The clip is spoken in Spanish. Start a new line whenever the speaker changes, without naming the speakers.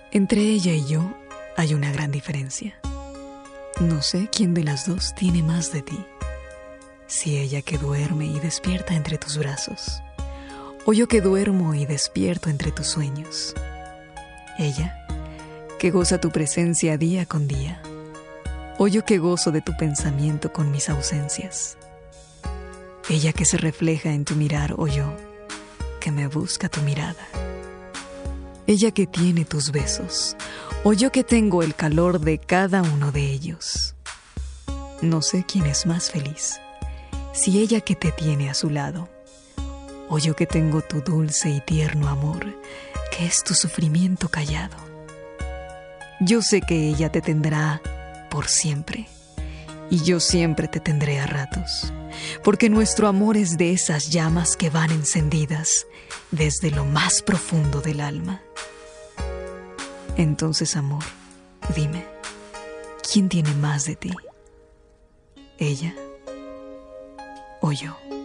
Entre ella y yo hay una gran diferencia. No sé quién de las dos tiene más de ti. Si ella que duerme y despierta entre tus brazos, o yo que duermo y despierto entre tus sueños. Ella que goza tu presencia día con día, o yo que gozo de tu pensamiento con mis ausencias. Ella que se refleja en tu mirar, o yo que me busca tu mirada. Ella que tiene tus besos, o yo que tengo el calor de cada uno de ellos. No sé quién es más feliz, si ella que te tiene a su lado, o yo que tengo tu dulce y tierno amor, que es tu sufrimiento callado. Yo sé que ella te tendrá por siempre, y yo siempre te tendré a ratos, porque nuestro amor es de esas llamas que van encendidas desde lo más profundo del alma. Entonces, amor, dime, ¿quién tiene más de ti? ¿Ella o yo?